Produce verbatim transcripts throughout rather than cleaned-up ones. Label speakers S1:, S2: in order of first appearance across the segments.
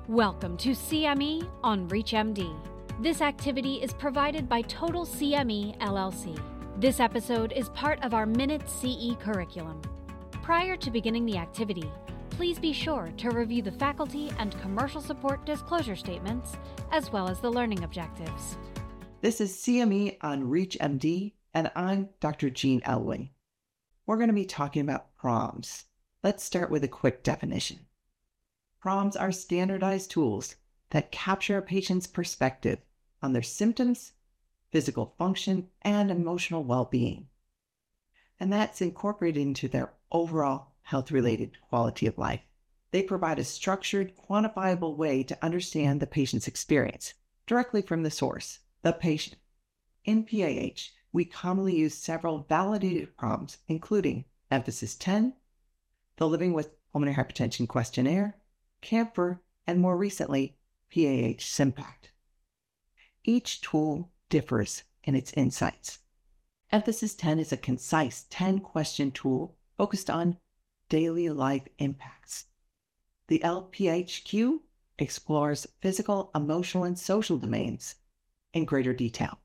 S1: Welcome to C M E on ReachMD. This activity is provided by Total C M E, L L C. This episode is part of our Minute C E curriculum. Prior to beginning the activity, please be sure to review the faculty and commercial support disclosure statements, as well as the learning objectives.
S2: This is C M E on ReachMD, and I'm Doctor Jean Elway. We're going to be talking about P R O Ms. Let's start with a quick definition. P R O Ms are standardized tools that capture a patient's perspective on their symptoms, physical function, and emotional well-being. And that's incorporated into their overall health-related quality of life. They provide a structured, quantifiable way to understand the patient's experience directly from the source, the patient. In P A H, we commonly use several validated P R O Ms, including Emphasis ten, the Living with Pulmonary Hypertension Questionnaire, Camphor, and more recently, P A H SYMPACT. Each tool differs in its insights. Emphasis ten is a concise ten-question tool focused on daily life impacts. The L P H Q explores physical, emotional, and social domains in greater detail.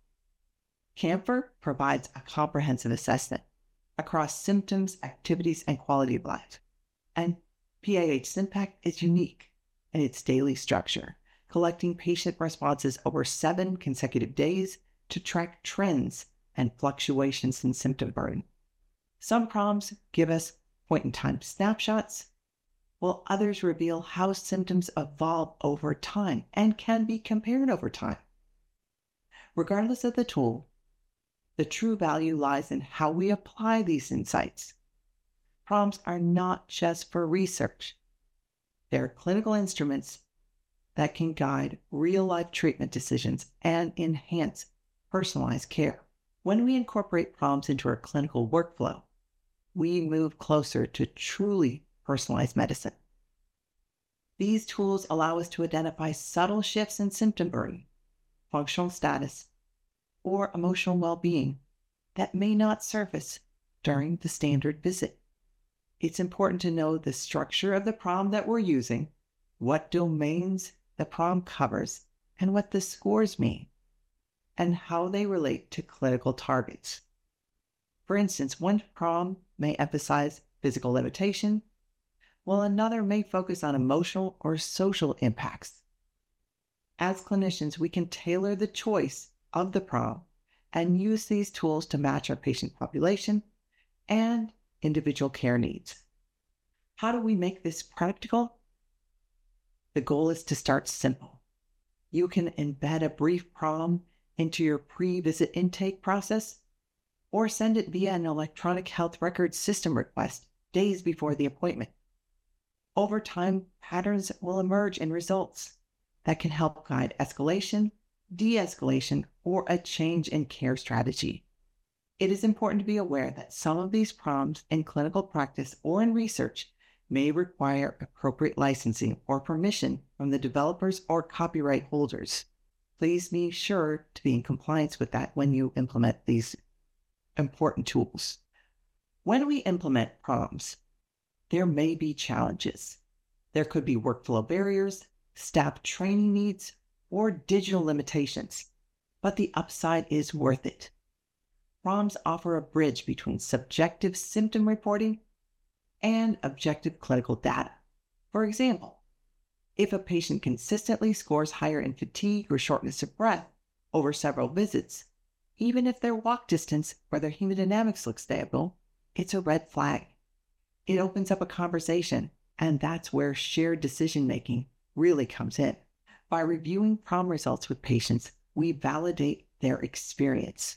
S2: Camphor provides a comprehensive assessment across symptoms, activities, and quality of life. And P A H SYMPACT is unique in its daily structure, collecting patient responses over seven consecutive days to track trends and fluctuations in symptom burden. Some P R O Ms give us point-in-time snapshots, while others reveal how symptoms evolve over time and can be compared over time. Regardless of the tool, the true value lies in how we apply these insights. P R O Ms are not just for research. They're clinical instruments that can guide real-life treatment decisions and enhance personalized care. When we incorporate P R O Ms into our clinical workflow, we move closer to truly personalized medicine. These tools allow us to identify subtle shifts in symptom burden, functional status, or emotional well-being that may not surface during the standard visit. It's important to know the structure of the P R O M that we're using, what domains the P R O M covers, and what the scores mean, and how they relate to clinical targets. For instance, one P R O M may emphasize physical limitation, while another may focus on emotional or social impacts. As clinicians, we can tailor the choice of the P R O M and use these tools to match our patient population and individual care needs. How do we make this practical? The goal is to start simple. You can embed a brief P R O M into your pre-visit intake process, or send it via an electronic health record system request days before the appointment. Over time, patterns will emerge in results that can help guide escalation, de-escalation, or a change in care strategy. It is important to be aware that some of these P R O Ms in clinical practice or in research may require appropriate licensing or permission from the developers or copyright holders. Please be sure to be in compliance with that when you implement these important tools. When we implement P R O Ms, there may be challenges. There could be workflow barriers, staff training needs, or digital limitations, but the upside is worth it. P R O Ms offer a bridge between subjective symptom reporting and objective clinical data. For example, if a patient consistently scores higher in fatigue or shortness of breath over several visits, even if their walk distance or their hemodynamics look stable, it's a red flag. It opens up a conversation, and that's where shared decision-making really comes in. By reviewing P R O M results with patients, we validate their experience.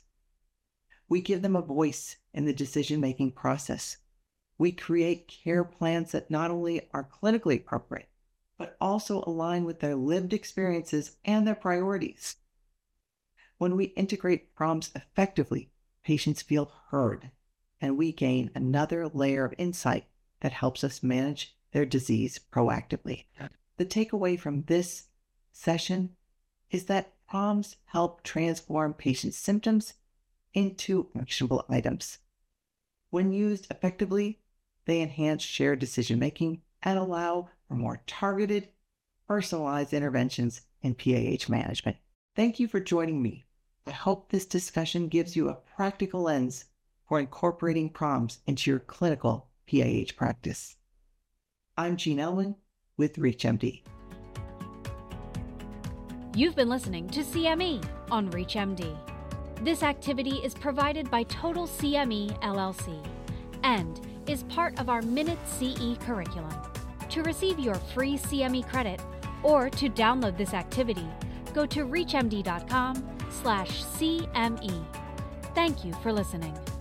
S2: We give them a voice in the decision-making process. We create care plans that not only are clinically appropriate, but also align with their lived experiences and their priorities. When we integrate P R O Ms effectively, patients feel heard, and we gain another layer of insight that helps us manage their disease proactively. The takeaway from this session is that P R O Ms help transform patients' symptoms into actionable items. When used effectively, they enhance shared decision-making and allow for more targeted, personalized interventions in P A H management. Thank you for joining me. I hope this discussion gives you a practical lens for incorporating P R O Ms into your clinical P A H practice. I'm Jean Elwin with ReachMD.
S1: You've been listening to C M E on ReachMD. This activity is provided by Total C M E L L C and is part of our Minute C E curriculum. To receive your free C M E credit or to download this activity, go to reachmd dot com slash C M E. Thank you for listening.